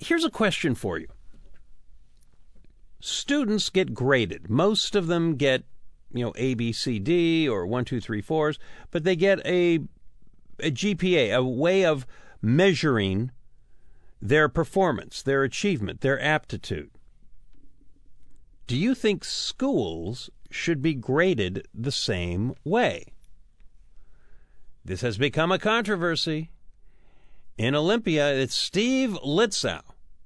here's a question for you. Students get graded. Most of them get, A, B, C, D, or 1, 2, 3, 4s, but they get a GPA, a way of measuring their performance, their achievement, their aptitude. Do you think schools should be graded the same way? This has become a controversy. In Olympia, it's Steve Litzau,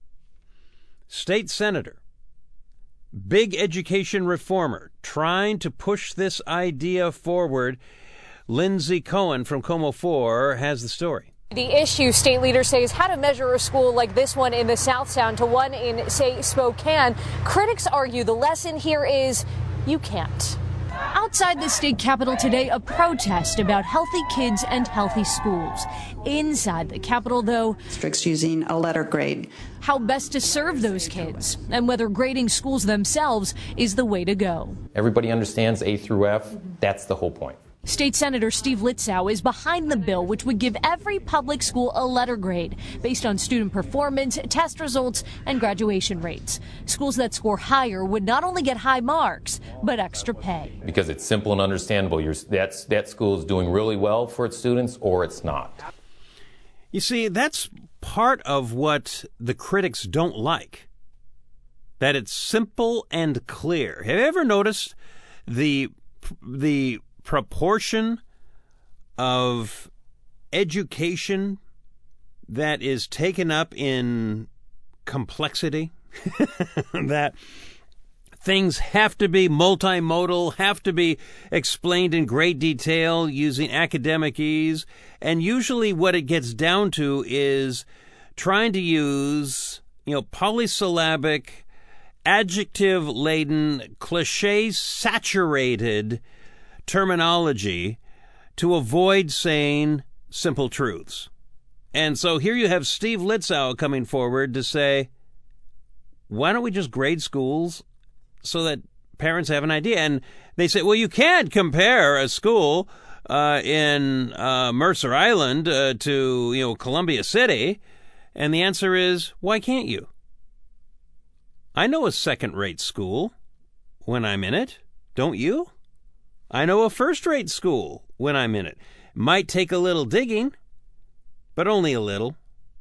state senator, big education reformer, trying to push this idea forward. Lindsay Cohen from KOMO 4 has the story. The issue, state leaders say, is how to measure a school like this one in the South Sound to one in, say, Spokane. Critics argue the lesson here is you can't. Outside the state capitol today, a protest about healthy kids and healthy schools. Inside the capitol, though, districts using a letter grade. How best to serve those kids and whether grading schools themselves is the way to go. Everybody understands A through F. That's the whole point. State Senator Steve Litzau is behind the bill, which would give every public school a letter grade based on student performance, test results, and graduation rates. Schools that score higher would not only get high marks, but extra pay. Because it's simple and understandable. That school is doing really well for its students, or it's not. You see, that's part of what the critics don't like, that it's simple and clear. Have you ever noticed the proportion of education that is taken up in complexity? That things have to be multimodal, have to be explained in great detail using academic ease. And usually what it gets down to is trying to use, polysyllabic, adjective-laden, cliche-saturated terminology to avoid saying simple truths. And so here you have Steve Litzau coming forward to say, why don't we just grade schools so that parents have an idea? And they say, well, you can't compare a school in Mercer Island to, Columbia City. And the answer is, why can't you? I know a second-rate school when I'm in it. Don't you? I know a first-rate school when I'm in it. Might take a little digging, but only a little.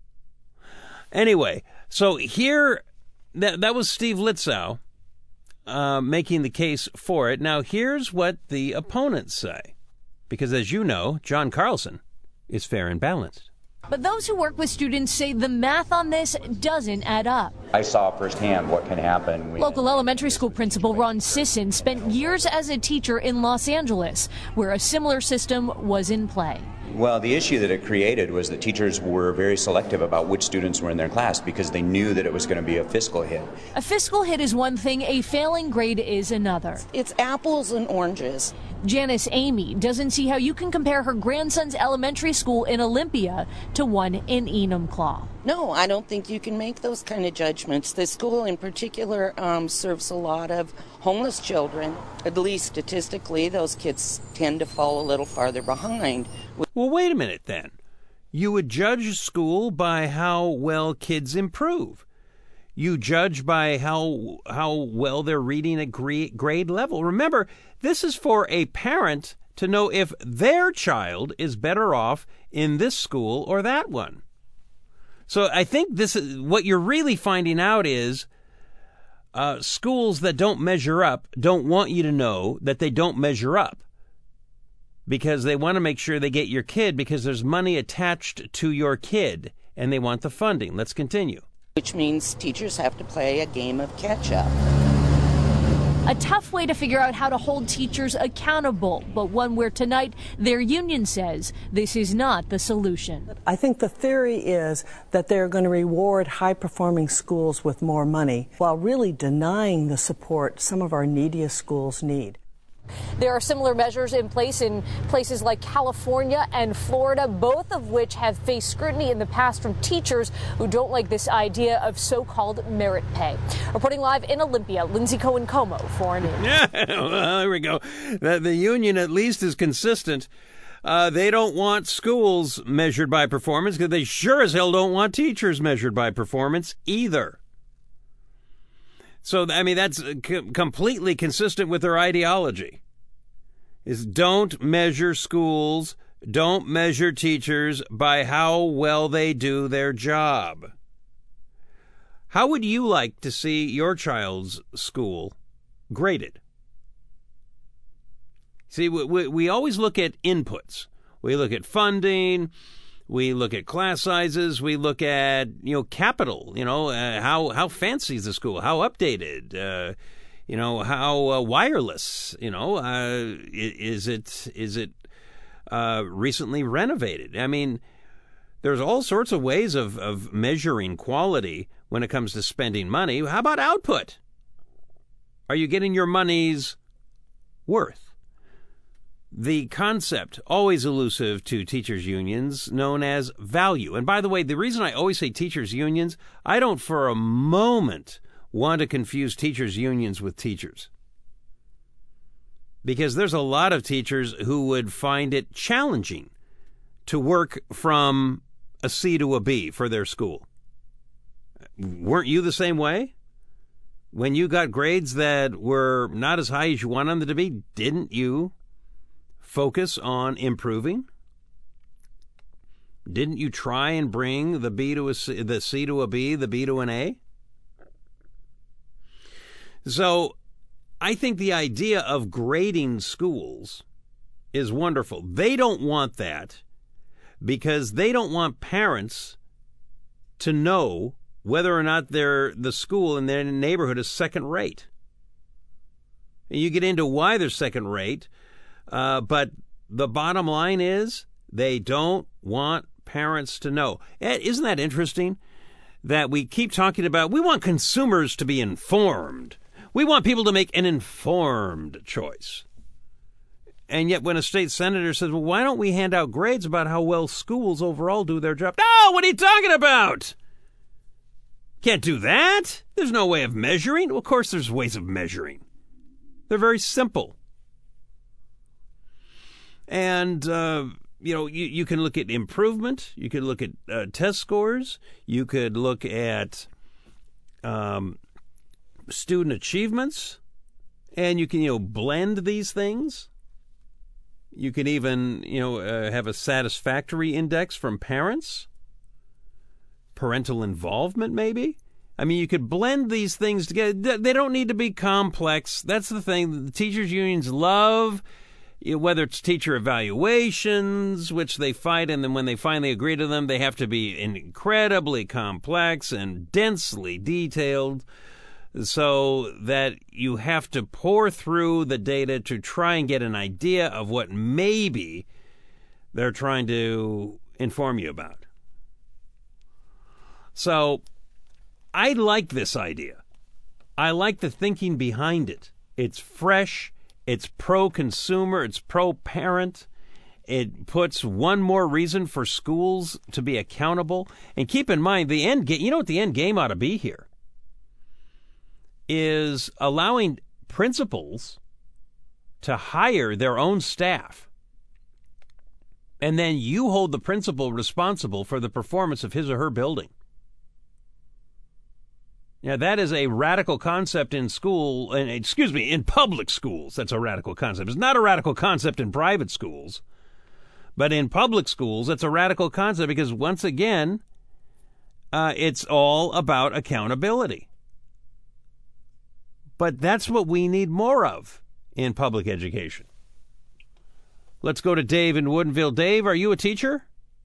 Anyway, so here, that was Steve Litzau making the case for it. Now, here's what the opponents say. Because, as you know, John Carlson is fair and balanced. But those who work with students say the math on this doesn't add up. I saw firsthand what can happen. Local elementary school principal Ron Sisson spent years as a teacher in Los Angeles, where a similar system was in play. Well, the issue that it created was that teachers were very selective about which students were in their class because they knew that it was going to be a fiscal hit. A fiscal hit is one thing, a failing grade is another. It's apples and oranges. Janice Amy doesn't see how you can compare her grandson's elementary school in Olympia to one in Enumclaw. No, I don't think you can make those kind of judgments. The school in particular serves a lot of homeless children. At least statistically, those kids tend to fall a little farther behind. Well, wait a minute then. You would judge a school by how well kids improve. You judge by how well they're reading at grade level. Remember, this is for a parent to know if their child is better off in this school or that one. So I think this is what you're really finding out is schools that don't measure up don't want you to know that they don't measure up because they want to make sure they get your kid because there's money attached to your kid and they want the funding. Let's continue. Which means teachers have to play a game of catch-up. A tough way to figure out how to hold teachers accountable, but one where tonight their union says this is not the solution. I think the theory is that they're going to reward high-performing schools with more money while really denying the support some of our neediest schools need. There are similar measures in place in places like California and Florida, both of which have faced scrutiny in the past from teachers who don't like this idea of so-called merit pay. Reporting live in Olympia, Lindsay Cohen, KOMO 4 News. Yeah, well, there we go. The union at least is consistent. They don't want schools measured by performance because they sure as hell don't want teachers measured by performance either. So, I mean, that's completely consistent with their ideology. Is don't measure schools, don't measure teachers by how well they do their job. How would you like to see your child's school graded? See, we always look at inputs. We look at funding. We look at class sizes. We look at, capital. How fancy is the school? How updated? How wireless? Is it recently renovated? I mean, there's all sorts of ways of measuring quality when it comes to spending money. How about output? Are you getting your money's worth? The concept, always elusive to teachers' unions, known as value. And by the way, the reason I always say teachers' unions, I don't for a moment want to confuse teachers' unions with teachers. Because there's a lot of teachers who would find it challenging to work from a C to a B for their school. Weren't you the same way? When you got grades that were not as high as you wanted them to be, didn't you focus on improving? Didn't you try and bring the B to a C, the C to a B, the B to an A? So I think the idea of grading schools is wonderful. They don't want that because they don't want parents to know whether or not the school in their neighborhood is second rate. And you get into why they're second rate. But the bottom line is they don't want parents to know. Isn't that interesting that we keep talking about we want consumers to be informed. We want people to make an informed choice. And yet when a state senator says, well, why don't we hand out grades about how well schools overall do their job? No, what are you talking about? Can't do that. There's no way of measuring. Well, of course there's ways of measuring. They're very simple. And, you can look at improvement. You could look at test scores. You could look at student achievements. And you can, blend these things. You can even, have a satisfactory index from parents. Parental involvement, maybe. I mean, you could blend these things together. They don't need to be complex. That's the thing. The teachers' unions love, whether it's teacher evaluations, which they fight, and then when they finally agree to them, they have to be incredibly complex and densely detailed so that you have to pore through the data to try and get an idea of what maybe they're trying to inform you about. So I like this idea. I like the thinking behind it. It's fresh. It's pro-consumer. It's pro-parent. It puts one more reason for schools to be accountable. And keep in mind, the end game, what the end game ought to be here? Is allowing principals to hire their own staff. And then you hold the principal responsible for the performance of his or her building. Now, that is a radical concept in in public schools. That's a radical concept. It's not a radical concept in private schools. But in public schools, it's a radical concept because, once again, it's all about accountability. But that's what we need more of in public education. Let's go to Dave in Woodinville. Dave, are you a teacher?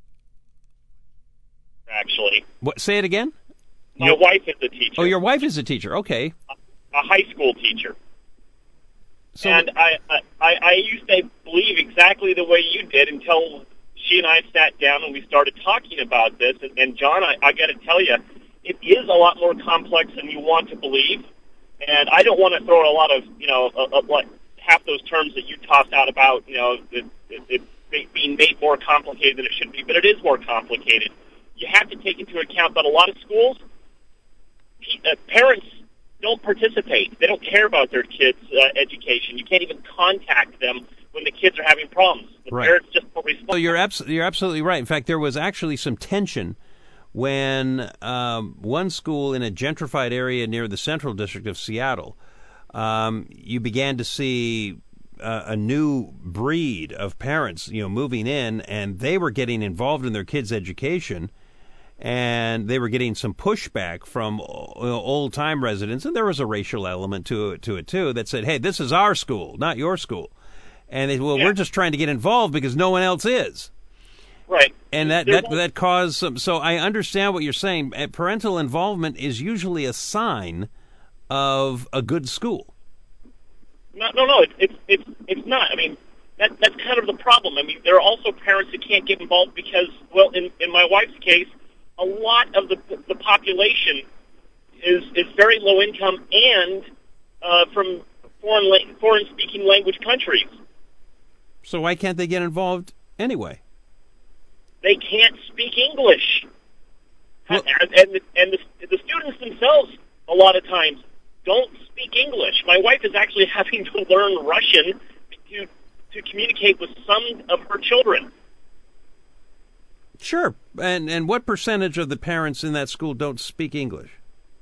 Actually. What? Say it again? My wife is a teacher. Oh, your wife is a teacher. Okay. A high school teacher. So, and I used to believe exactly the way you did until she and I sat down and we started talking about this. And John, I got to tell you, it is a lot more complex than you want to believe. And I don't want to throw a lot of, like half those terms that you tossed out about, it being made more complicated than it should be. But it is more complicated. You have to take into account that a lot of schools, parents don't participate. They don't care about their kids' education. You can't even contact them when the kids are having problems. The parents just don't respond. So you're absolutely right. In fact, there was actually some tension when one school in a gentrified area near the Central District of Seattle, you began to see a new breed of parents, moving in, and they were getting involved in their kids' education, and they were getting some pushback from old-time residents, and there was a racial element to it too, that said, hey, this is our school, not your school. And they, we're just trying to get involved because no one else is. Right. And that caused some. So I understand what you're saying. Parental involvement is usually a sign of a good school. No, it's not. I mean, that's kind of the problem. I mean, there are also parents who can't get involved because, well, in my wife's case, a lot of the population is very low income and from foreign speaking language countries. So why can't they get involved anyway? They can't speak English. Well, and the students themselves, a lot of times, don't speak English. My wife is actually having to learn Russian to communicate with some of her children. Sure. And what percentage of the parents in that school don't speak English?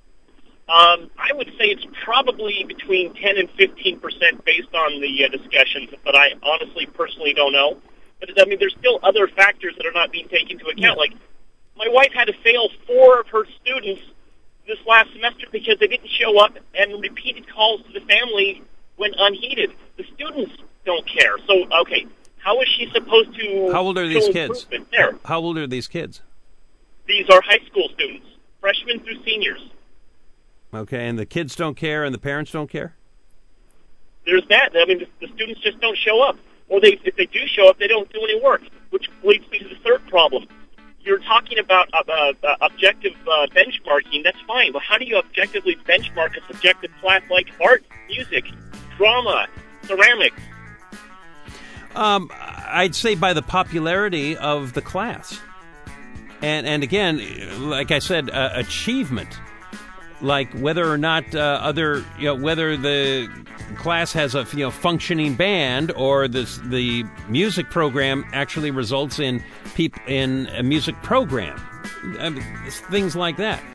I would say it's probably between 10 and 15% based on the discussions, but I honestly, personally don't know. But, I mean, there's still other factors that are not being taken into account. Yeah. Like, my wife had to fail 4 of her students this last semester because they didn't show up, and repeated calls to the family went unheeded. The students don't care. So, okay, how is she supposed to... How old are these kids? There? How old are these kids? These are high school students, freshmen through seniors. Okay, and the kids don't care and the parents don't care? There's that. I mean, the students just don't show up. Or if they do show up, they don't do any work, which leads me to the third problem. You're talking about objective benchmarking. That's fine, but how do you objectively benchmark a subjective class like art, music, drama, ceramics? I'd say by the popularity of the class. And again, like I said, achievement. Like whether or not whether the class has a functioning band or the music program actually results in a music program, things like that.